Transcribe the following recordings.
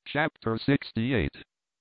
Chapter 68.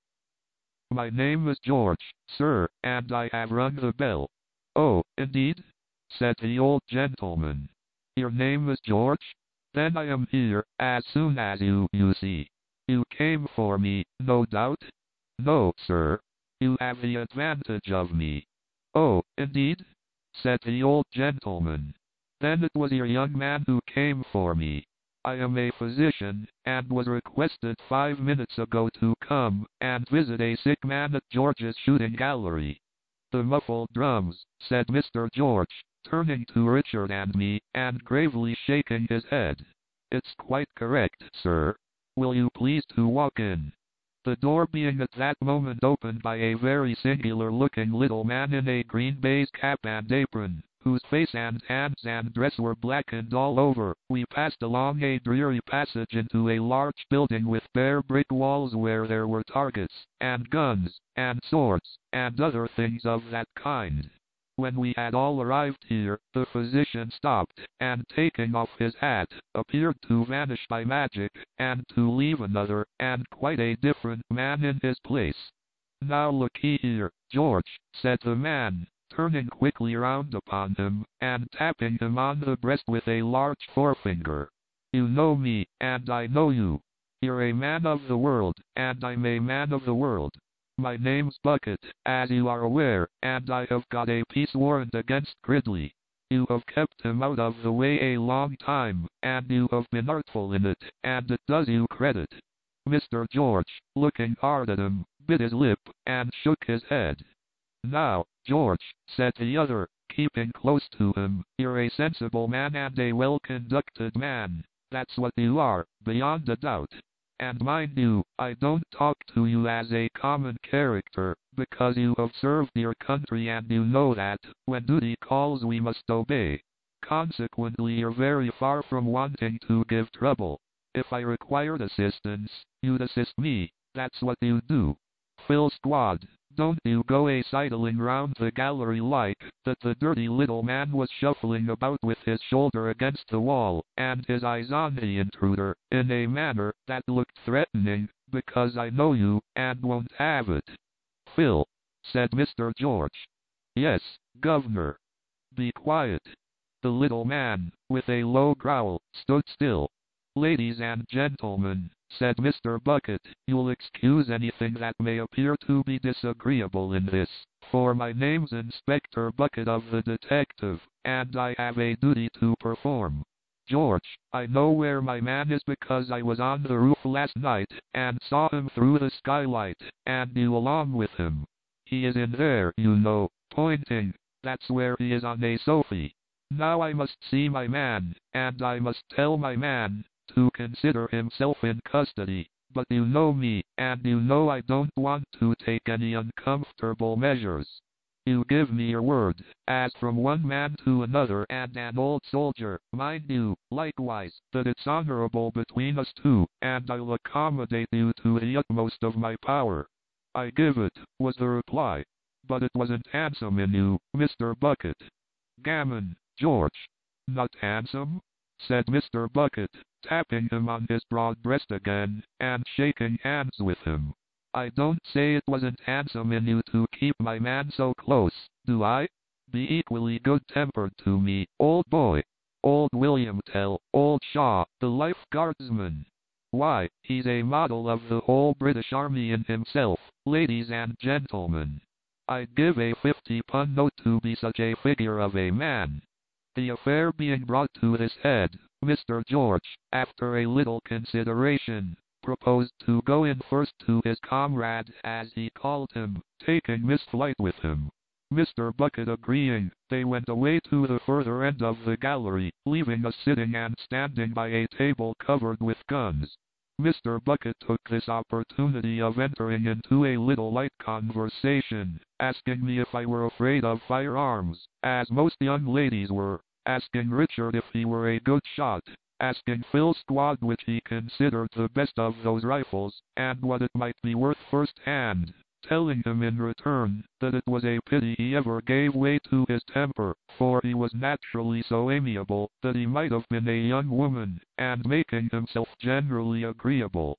My name is George, sir, and I have rung the bell. Oh, indeed? Said the old gentleman. Your name is George? Then I am here, as soon as you see. You came for me, no doubt? No, sir. You have the advantage of me. Oh, indeed? Said the old gentleman. Then it was your young man who came for me. I am a physician, and was requested 5 minutes ago to come and visit a sick man at George's shooting gallery. The muffled drums, said Mr. George, turning to Richard and me, and gravely shaking his head. It's quite correct, sir. Will you please to walk in? The door being at that moment opened by a very singular-looking little man in a green baize cap and apron, whose face and hands and dress were blackened all over, we passed along a dreary passage into a large building with bare brick walls where there were targets, and guns, and swords, and other things of that kind. When we had all arrived here, the physician stopped, and taking off his hat, appeared to vanish by magic, and to leave another, and quite a different man in his place. Now look ye here, George, said the man, turning quickly round upon him, and tapping him on the breast with a large forefinger. You know me, and I know you. You're a man of the world, and I'm a man of the world. My name's Bucket, as you are aware, and I have got a peace warrant against Gridley. You have kept him out of the way a long time, and you have been artful in it, and it does you credit. Mr. George, looking hard at him, bit his lip, and shook his head. Now, George, said the other, keeping close to him, you're a sensible man and a well-conducted man. That's what you are, beyond a doubt. And mind you, I don't talk to you as a common character, because you have served your country and you know that, when duty calls we must obey. Consequently you're very far from wanting to give trouble. If I required assistance, you'd assist me, that's what you do. Phil Squad, don't you go a-sidling round the gallery like that. The dirty little man was shuffling about with his shoulder against the wall, and his eyes on the intruder, in a manner that looked threatening, because I know you, and won't have it. Phil, said Mr. George. Yes, governor. Be quiet. The little man, with a low growl, stood still. Ladies and gentlemen, said Mr. Bucket, you'll excuse anything that may appear to be disagreeable in this, for my name's Inspector Bucket of the Detective, and I have a duty to perform. George, I know where my man is because I was on the roof last night, and saw him through the skylight, and you along with him. He is in there, you know, pointing. That's where he is on a sofa. Now I must see my man, and I must tell my man to consider himself in custody, but you know me, and you know I don't want to take any uncomfortable measures. You give me your word, as from one man to another and an old soldier, mind you, likewise, that it's honorable between us two, and I'll accommodate you to the utmost of my power. I give it, was the reply. But it wasn't handsome in you, Mr. Bucket. Gammon, George. Not handsome? Said Mr. Bucket, tapping him on his broad breast again, and shaking hands with him. I don't say it wasn't handsome in you to keep my man so close, do I? Be equally good-tempered to me, old boy. Old William Tell, old Shaw, the Life Guardsman. Why, he's a model of the whole British Army in himself, ladies and gentlemen. I'd give a 50-pun note to be such a figure of a man. The affair being brought to his head, Mr. George, after a little consideration, proposed to go in first to his comrade, as he called him, taking Miss Flight with him. Mr. Bucket agreeing, they went away to the further end of the gallery, leaving us sitting and standing by a table covered with guns. Mr. Bucket took this opportunity of entering into a little light conversation, asking me if I were afraid of firearms, as most young ladies were, asking Richard if he were a good shot, asking Phil Squad which he considered the best of those rifles, and what it might be worth first hand, telling him in return that it was a pity he ever gave way to his temper, for he was naturally so amiable that he might have been a young woman, and making himself generally agreeable.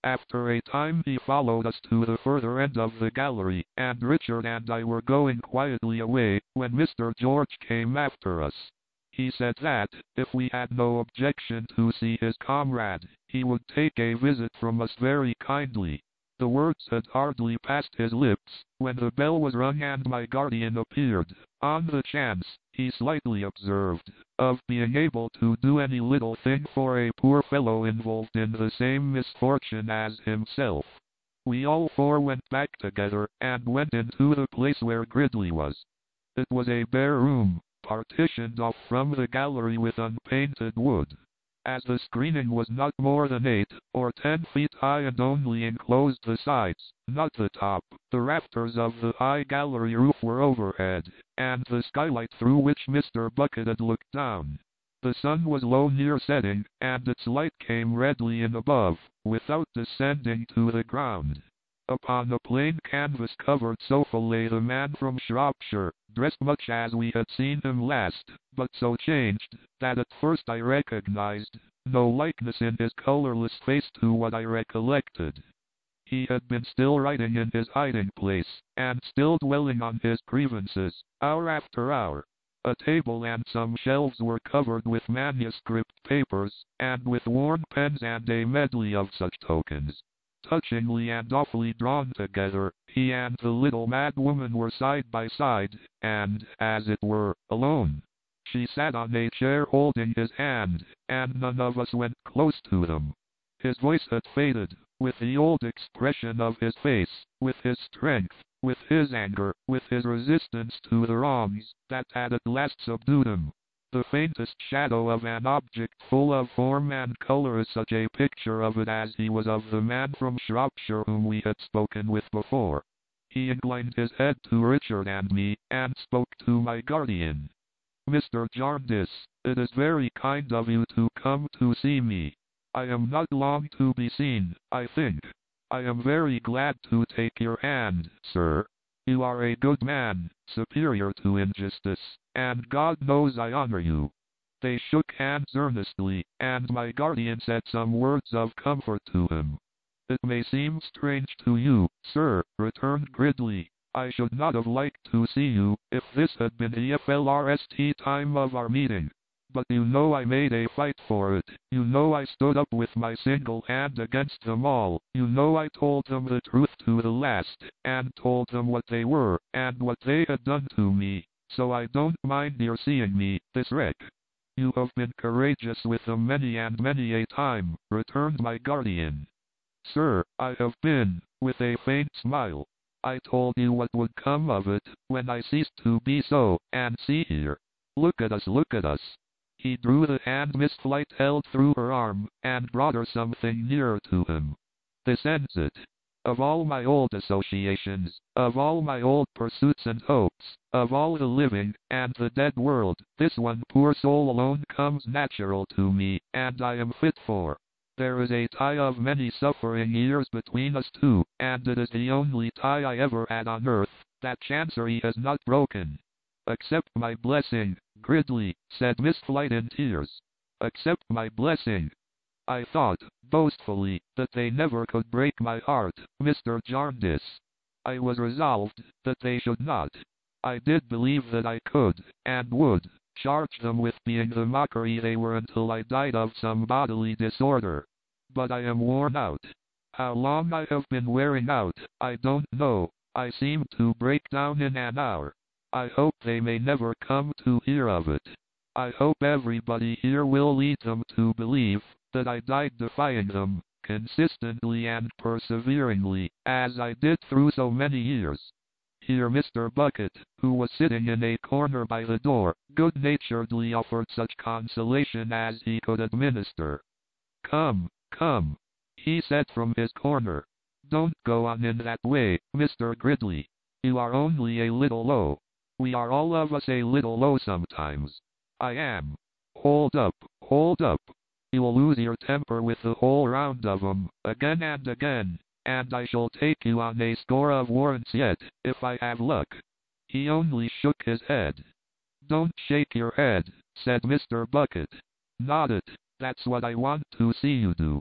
After a time he followed us to the further end of the gallery, and Richard and I were going quietly away, when Mr. George came after us. He said that, if we had no objection to see his comrade, he would take a visit from us very kindly. The words had hardly passed his lips, when the bell was rung and my guardian appeared, on the chance, he slightly observed, of being able to do any little thing for a poor fellow involved in the same misfortune as himself. We all four went back together, and went into the place where Gridley was. It was a bare room, partitioned off from the gallery with unpainted wood. As the screening was not more than 8 or 10 feet high and only enclosed the sides, not the top, the rafters of the high gallery roof were overhead, and the skylight through which Mr. Bucket had looked down. The sun was low near setting, and its light came redly in above, without descending to the ground. Upon a plain canvas-covered sofa lay the man from Shropshire, dressed much as we had seen him last, but so changed, that at first I recognized no likeness in his colorless face to what I recollected. He had been still writing in his hiding-place, and still dwelling on his grievances, hour after hour. A table and some shelves were covered with manuscript papers, and with worn pens and a medley of such tokens. Touchingly and awfully drawn together, he and the little mad woman were side by side, and, as it were, alone. She sat on a chair holding his hand, and none of us went close to them. His voice had faded, with the old expression of his face, with his strength, with his anger, with his resistance to the wrongs that had at last subdued him. The faintest shadow of an object full of form and color is such a picture of it as he was of the man from Shropshire whom we had spoken with before. He inclined his head to Richard and me, and spoke to my guardian. "Mr. Jarndyce, it is very kind of you to come to see me. I am not long to be seen, I think. I am very glad to take your hand, sir. You are a good man, superior to injustice, and God knows I honor you." They shook hands earnestly, and my guardian said some words of comfort to him. "It may seem strange to you, sir," returned Gridley. "I should not have liked to see you, if this had been the FLRST time of our meeting. But you know I made a fight for it, you know I stood up with my single hand against them all, you know I told them the truth to the last, and told them what they were, and what they had done to me, so I don't mind your seeing me, this wreck." "You have been courageous with them many and many a time," returned my guardian. "Sir, I have been," with a faint smile. "I told you what would come of it, when I ceased to be so, and see here. Look at us, look at us." He drew the hand Miss Flite held through her arm, and brought her something nearer to him. "This ends it. Of all my old associations, of all my old pursuits and hopes, of all the living and the dead world, this one poor soul alone comes natural to me, and I am fit for. There is a tie of many suffering years between us two, and it is the only tie I ever had on earth, that Chancery has not broken. Accept my blessing, Gridley," said Miss Flite in tears. "Accept my blessing." "I thought," boastfully, "that they never could break my heart, Mr. Jarndyce. I was resolved that they should not. I did believe that I could, and would, charge them with being the mockery they were until I died of some bodily disorder. But I am worn out. How long I have been wearing out, I don't know. I seem to break down in an hour. I hope they may never come to hear of it. I hope everybody here will lead them to believe that I died defying them, consistently and perseveringly, as I did through so many years." Here Mr. Bucket, who was sitting in a corner by the door, good-naturedly offered such consolation as he could administer. "Come, come," he said from his corner. "Don't go on in that way, Mr. Gridley. You are only a little low. We are all of us a little low sometimes. I am. Hold up, hold up. You'll lose your temper with the whole round of 'em, again and again, and I shall take you on a score of warrants yet, if I have luck." He only shook his head. "Don't shake your head," said Mr. Bucket. "Nod it, that's what I want to see you do.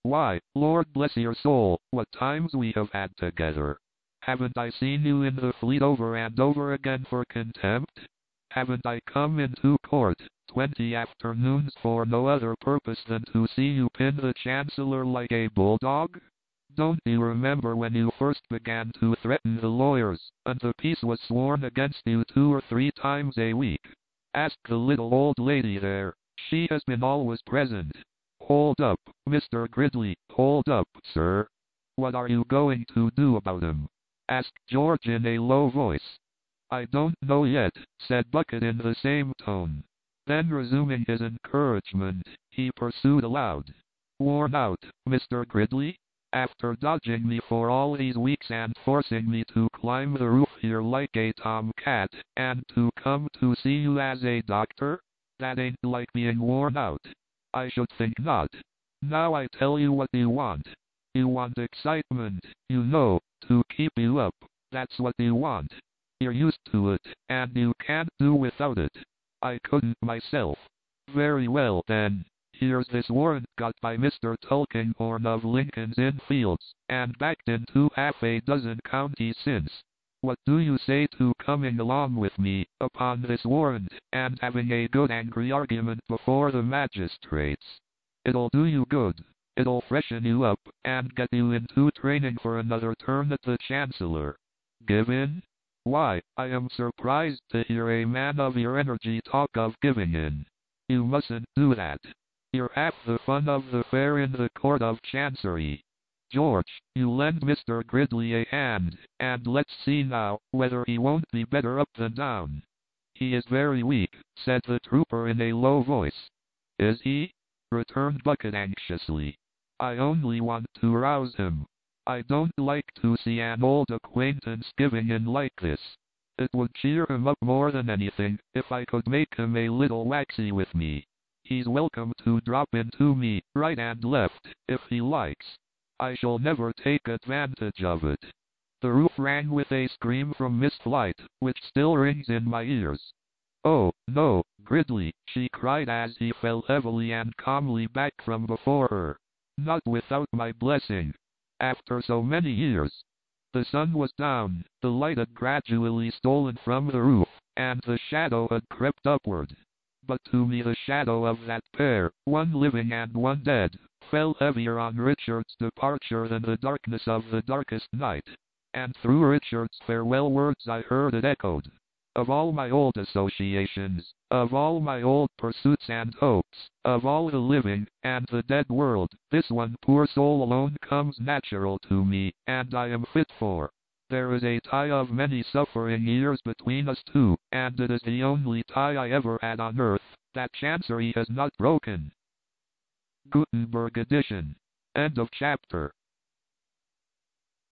Why, Lord bless your soul, what times we have had together. Haven't I seen you in the Fleet over and over again for contempt? Haven't I come into court 20 afternoons for no other purpose than to see you pin the Chancellor like a bulldog? Don't you remember when you first began to threaten the lawyers, and the peace was sworn against you 2 or 3 times a week? Ask the little old lady there. She has been always present. Hold up, Mr. Gridley, hold up, sir. What are you going to do about him? Asked George in a low voice. I don't know yet, said Bucket in the same tone. Then resuming his encouragement, he pursued aloud. Worn out, Mr. Gridley? After dodging me for all these weeks and forcing me to climb the roof here like a tomcat, and to come to see you as a doctor? That ain't like being worn out. I should think not. Now I tell you what you want. You want excitement, you know, to keep you up. That's what you want. You're used to it, and you can't do without it. I couldn't myself. Very well then. Here's this warrant got by Mr. Tulkinghorn of Lincoln's Inn Fields, and backed into half a dozen counties since. What do you say to coming along with me, upon this warrant, and having a good angry argument before the magistrates? It'll do you good. It'll freshen you up, and get you into training for another term at the Chancellor. Give in? Why, I am surprised to hear a man of your energy talk of giving in. You mustn't do that. You're half the fun of the fair in the Court of Chancery. George, you lend Mr. Gridley a hand, and let's see now, whether he won't be better up than down. He is very weak, said the trooper in a low voice. Is he? Returned Bucket anxiously. I only want to rouse him. I don't like to see an old acquaintance giving in like this. It would cheer him up more than anything, if I could make him a little waxy with me. He's welcome to drop into me, right and left, if he likes. I shall never take advantage of it. The roof rang with a scream from Miss Flite, which still rings in my ears. Oh, no, Gridley, she cried as he fell heavily and calmly back from before her. Not without my blessing. After so many years. The sun was down, the light had gradually stolen from the roof, and the shadow had crept upward. But to me the shadow of that pair, one living and one dead, fell heavier on Richard's departure than the darkness of the darkest night. And through Richard's farewell words I heard it echoed. Of all my old associations, of all my old pursuits and hopes, of all the living and the dead world, this one poor soul alone comes natural to me, and I am fit for. There is a tie of many suffering years between us two, and it is the only tie I ever had on earth, that Chancery has not broken. Gutenberg edition. End of chapter.